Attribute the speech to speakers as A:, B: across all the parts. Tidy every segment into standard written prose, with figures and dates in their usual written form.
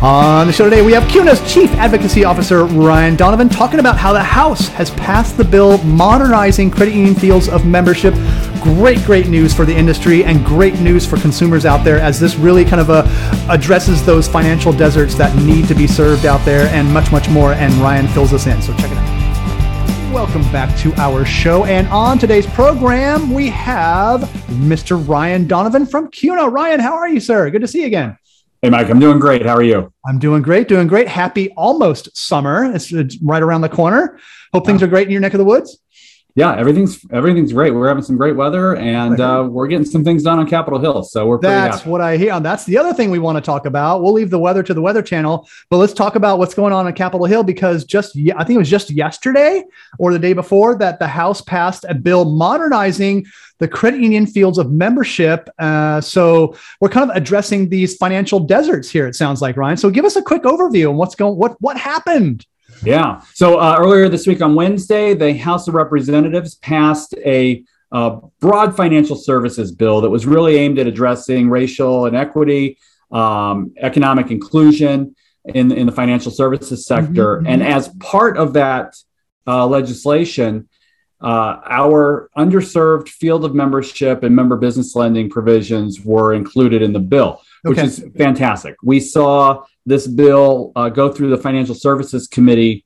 A: On the show today, we have CUNA's Chief Advocacy Officer, Ryan Donovan, talking about how the House has passed the bill modernizing credit union fields of membership. Great news for the industry and great news for consumers out there, as this really kind of addresses those financial deserts that need to be served out there, and much more. And Ryan fills us in, so check it out. Welcome back to our show. And on today's program, we have Mr. Ryan Donovan from CUNA. Ryan, how are you, sir? Good to see you again.
B: Hey, Mike, I'm doing great. How are you?
A: I'm doing great. Happy almost summer. It's right around the corner. Hope things are great in your neck of the woods.
B: Yeah, everything's great. We're having some great weather, and we're getting some things done on Capitol Hill. So we're pretty happy.
A: That's what I hear. That's the other thing we want to talk about. We'll leave the weather to the Weather Channel, but let's talk about what's going on Capitol Hill, because I think it was just yesterday or the day before that the House passed a bill modernizing the credit union fields of membership. So we're kind of addressing these financial deserts here, it sounds like, Ryan. So give us a quick overview on what happened.
B: Yeah. So earlier this week on Wednesday, the House of Representatives passed a broad financial services bill that was really aimed at addressing racial inequity, economic inclusion in the financial services sector. Mm-hmm. And as part of that legislation, our underserved field of membership and member business lending provisions were included in the bill, which is fantastic. We saw this bill go through the Financial Services Committee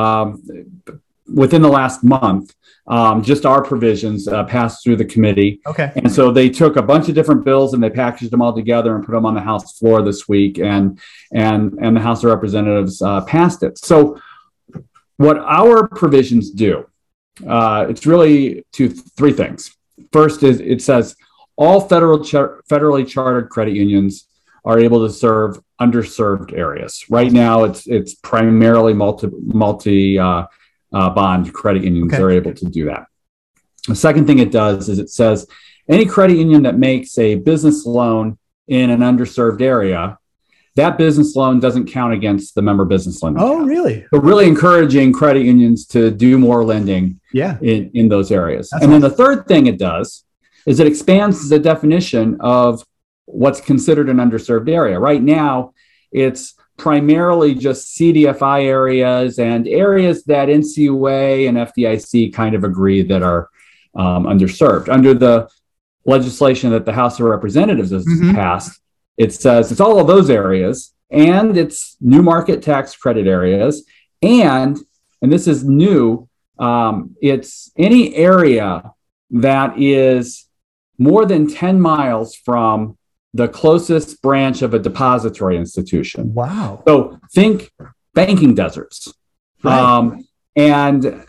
B: within the last month. Just our provisions passed through the committee. Okay. And so they took a bunch of different bills and they packaged them all together and put them on the House floor this week, and the House of Representatives passed it. So what our provisions do, it's really three things. First is it says all federally chartered credit unions are able to serve underserved areas. Right now, it's primarily multi bond credit unions that are able to do that. The second thing it does is it says any credit union that makes a business loan in an underserved area, that business loan doesn't count against the member business lending.
A: Oh, really?
B: So really encouraging credit unions to do more lending in those areas. That's then the third thing it does is it expands the definition of what's considered an underserved area. Right now, it's primarily just CDFI areas and areas that NCUA and FDIC kind of agree that are underserved. Under the legislation that the House of Representatives has passed, it says it's all of those areas, and it's new market tax credit areas, and this is new, it's any area that is more than 10 miles from the closest branch of a depository institution.
A: Wow.
B: So think banking deserts. Right. And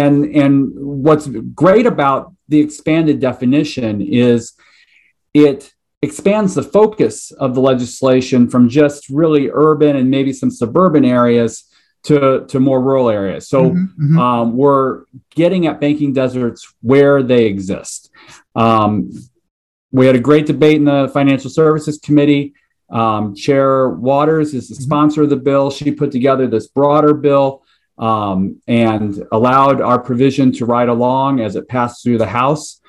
B: what's great about the expanded definition is it expands the focus of the legislation from just really urban and maybe some suburban areas to more rural areas. So we're getting at banking deserts where they exist. We had a great debate in the Financial Services Committee. Chair Waters is the sponsor of the bill. She put together this broader bill and allowed our provision to ride along as it passed through the House.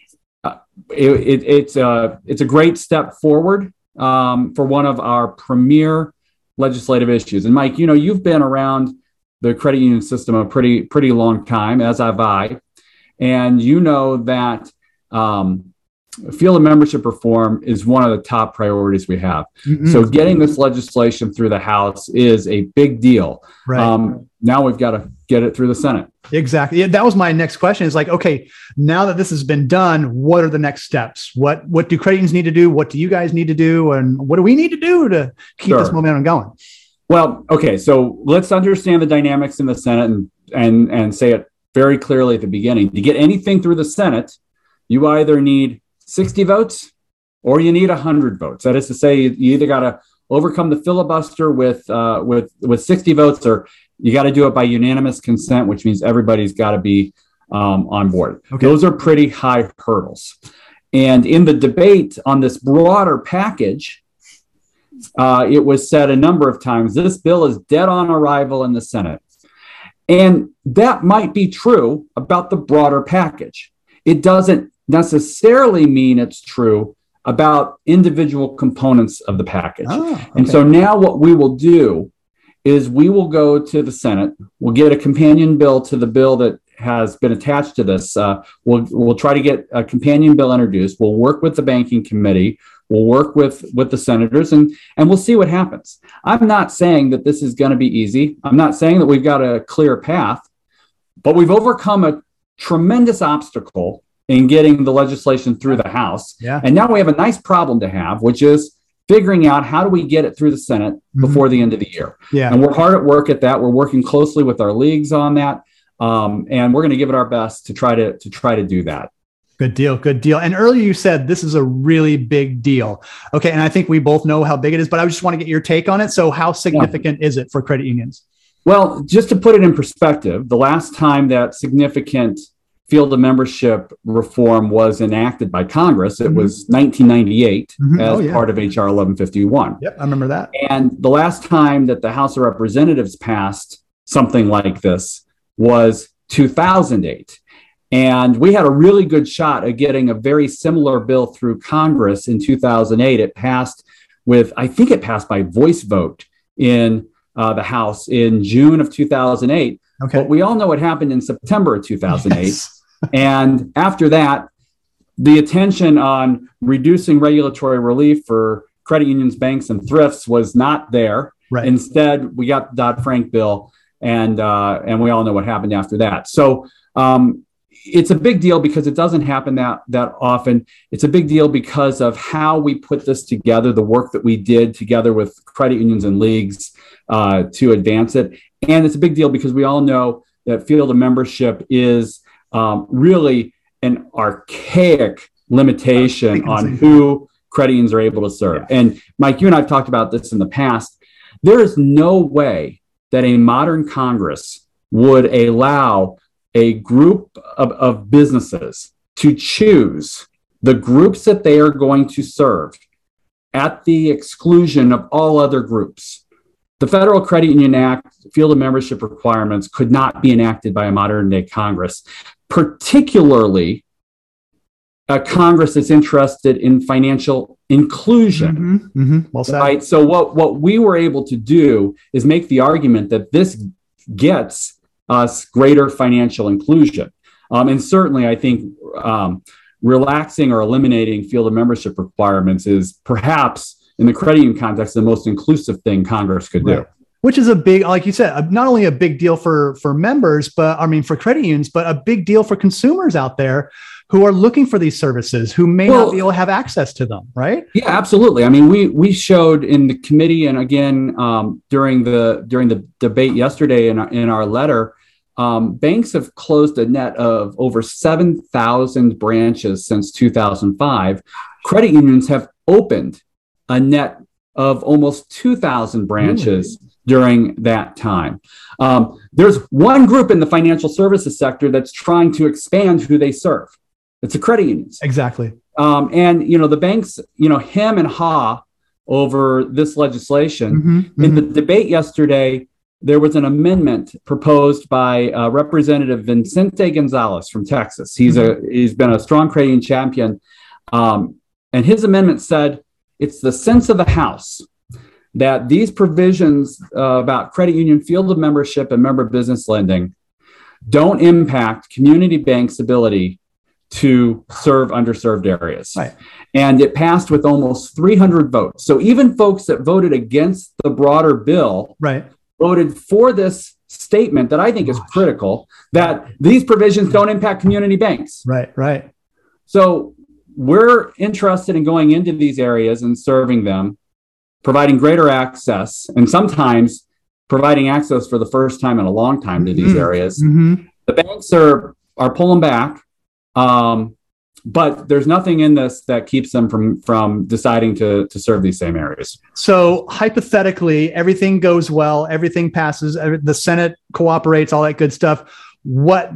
B: It's a great step forward for one of our premier legislative issues. And Mike, you've been around the credit union system a pretty long time, as have I, and you know that field of membership reform is one of the top priorities we have. So getting this legislation through the House is a big deal. Right. Now we've got to get it through the Senate.
A: Exactly. Yeah, that was my next question. Is like, okay, now that this has been done, what are the next steps? What do credit unions need to do? What do you guys need to do? And what do we need to do to keep this momentum going?
B: Well, okay, so let's understand the dynamics in the Senate and say it very clearly at the beginning. To get anything through the Senate, you either need 60 votes or you need 100 votes. That is to say, you either got to overcome the filibuster with 60 votes, or you got to do it by unanimous consent, which means everybody's got to be on board. Okay. Those are pretty high hurdles. And in the debate on this broader package, it was said a number of times, this bill is dead on arrival in the Senate. And that might be true about the broader package. It doesn't necessarily mean it's true about individual components of the package.
A: Oh, okay.
B: And so now what we will do is we will go to the Senate. We'll get a companion bill to the bill that has been attached to this. We'll try to get a companion bill introduced. We'll work with the banking committee. We'll work with the senators, and we'll see what happens. I'm not saying that this is going to be easy. I'm not saying that we've got a clear path, but we've overcome a tremendous obstacle in getting the legislation through the House.
A: Yeah.
B: And now we have a nice problem to have, which is figuring out how do we get it through the Senate before the end of the year.
A: Yeah.
B: And we're hard at work at that. We're working closely with our leagues on that. And we're going to give it our best to try to do that.
A: Good deal. Good deal. And earlier you said this is a really big deal. Okay. And I think we both know how big it is, but I just want to get your take on it. So how significant is it for credit unions?
B: Well, just to put it in perspective, the last time that significant field of membership reform was enacted by Congress, it was 1998 as part of HR 1151.
A: Yep, I remember that.
B: And the last time that the House of Representatives passed something like this was 2008. And we had a really good shot at getting a very similar bill through Congress in 2008. It passed I think it passed by voice vote in the House in June of 2008.
A: Okay.
B: But we all know what happened in September of 2008.
A: Yes.
B: And after that, the attention on reducing regulatory relief for credit unions, banks, and thrifts was not there.
A: Right.
B: Instead, we got the Dodd-Frank bill, and we all know what happened after that. So it's a big deal because it doesn't happen that often. It's a big deal because of how we put this together, the work that we did together with credit unions and leagues to advance it. And it's a big deal because we all know that field of membership is really an archaic limitation on who credit unions are able to serve. Yeah. And Mike, you and I have talked about this in the past. There is no way that a modern Congress would allow a group of businesses to choose the groups that they are going to serve at the exclusion of all other groups. The Federal Credit Union Act field of membership requirements could not be enacted by a modern day Congress, particularly a Congress that's interested in financial inclusion.
A: Well said.
B: Right. So what we were able to do is make the argument that this gets us greater financial inclusion. And certainly I think relaxing or eliminating field of membership requirements is perhaps in the credit union context, the most inclusive thing Congress could do.
A: Which is a big, like you said, not only a big deal for members, for credit unions, but a big deal for consumers out there who are looking for these services, who may not be able to have access to them, right?
B: Yeah, absolutely. I mean, we showed in the committee, and again during the debate yesterday in our letter, banks have closed a net of over 7,000 branches since 2005. Credit unions have opened a net of almost 2,000 branches during that time. There's one group in the financial services sector that's trying to expand who they serve. It's the credit unions.
A: Exactly.
B: And, the banks, hem and haw over this legislation. In the debate yesterday, there was an amendment proposed by Representative Vicente Gonzalez from Texas. He's been a strong credit union champion. And his amendment said, it's the sense of the House that these provisions about credit union field of membership and member business lending don't impact community banks' ability to serve underserved areas.
A: Right.
B: And it passed with almost 300 votes. So even folks that voted against the broader bill voted for this statement that I think is critical, that these provisions don't impact community banks.
A: Right.
B: So we're interested in going into these areas and serving them, providing greater access, and sometimes providing access for the first time in a long time to these areas. The banks are pulling back, but there's nothing in this that keeps them from deciding to serve these same areas.
A: So hypothetically, everything goes well, everything passes, the Senate cooperates, all that good stuff. What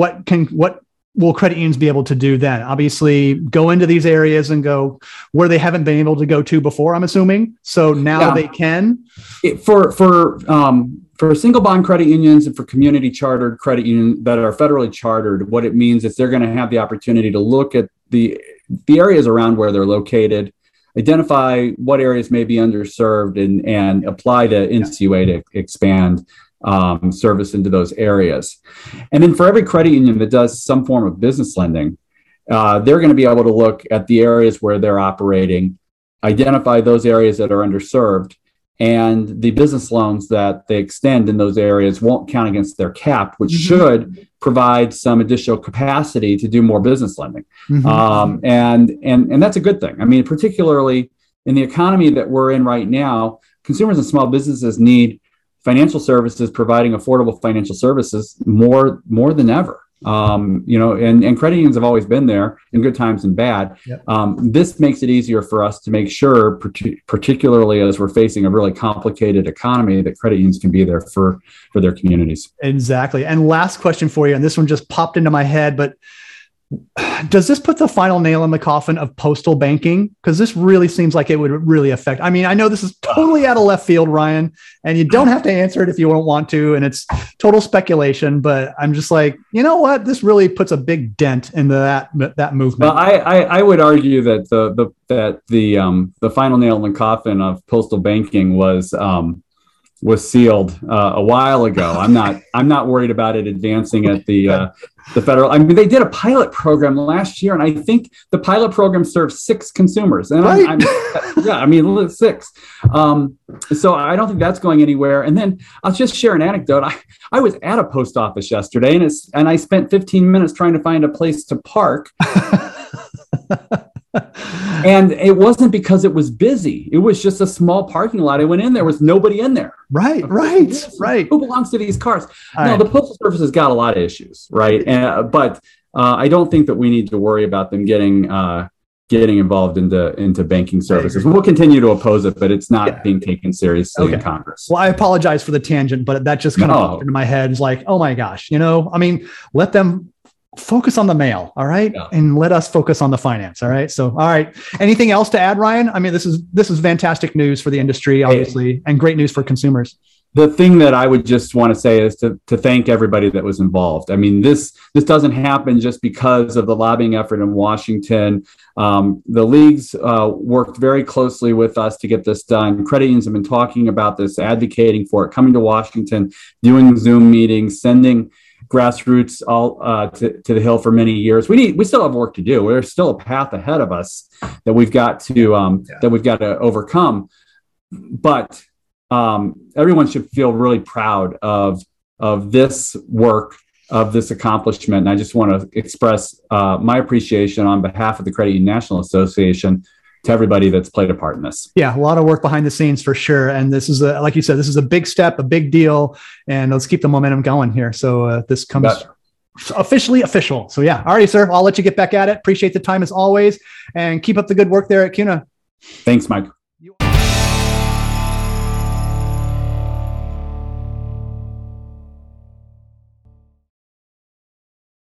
A: will credit unions be able to do then? Obviously, go into these areas and go where they haven't been able to go to before, I'm assuming. So now they can. For single bond credit unions and for community chartered credit unions that are federally chartered, what it means is they're going to have the opportunity to look at the
B: the areas around where they're located, identify what areas may be underserved, and apply to NCUA to expand service into those areas. And then for every credit union that does some form of business lending, they're going to be able to look at the areas where they're operating, identify those areas that are underserved, and the business loans that they extend in those areas won't count against their cap, which should provide some additional capacity to do more business lending. And that's a good thing. I mean, particularly in the economy that we're in right now, consumers and small businesses need financial services, providing affordable financial services more than ever. And credit unions have always been there in good times and bad. This makes it easier for us to make sure, particularly as we're facing a really complicated economy, that credit unions can be there for their communities.
A: Exactly. And last question for you, and this one just popped into my head, but does this put the final nail in the coffin of postal banking? Because this really seems like it would really affect. I mean, I know this is totally out of left field, Ryan, and you don't have to answer it if you don't want to, and it's total speculation. But I'm just like, you know what? This really puts a big dent into that movement.
B: Well, I would argue that the final nail in the coffin of postal banking was sealed a while ago. I'm not worried about it advancing at the federal. I mean, they did a pilot program last year, and I think the pilot program served 6 consumers. And right. 6. So I don't think that's going anywhere. And then I'll just share an anecdote. I was at a post office yesterday, and I spent 15 minutes trying to find a place to park. And it wasn't because it was busy. It was just a small parking lot. I went in, there was nobody in there.
A: Right.
B: Who belongs to these cars? No, the Postal Service has got a lot of issues, right? But I don't think that we need to worry about them getting involved into banking services. We'll continue to oppose it, but it's not being taken seriously in Congress.
A: Well, I apologize for the tangent, but that just kind of popped into my head. It's like, oh my gosh, let them focus on the mail. All right. Yeah. And let us focus on the finance. All right. So, all right. Anything else to add, Ryan? I mean, this is fantastic news for the industry, obviously, and great news for consumers.
B: The thing that I would just want to say is to thank everybody that was involved. I mean, this doesn't happen just because of the lobbying effort in Washington. The leagues worked very closely with us to get this done. Credit unions have been talking about this, advocating for it, coming to Washington, doing Zoom meetings, sending grassroots all to the Hill for many years. We still have work to do. There's still a path ahead of us that we've got to overcome. But everyone should feel really proud of this work, of this accomplishment. And I just want to express my appreciation on behalf of the Credit Union National Association to everybody that's played a part in this.
A: Yeah, a lot of work behind the scenes for sure. And this is, like you said, this is a big step, a big deal. And let's keep the momentum going here. So this comes officially official. So yeah. All right, sir. I'll let you get back at it. Appreciate the time as always. And keep up the good work there at CUNA.
B: Thanks, Mike.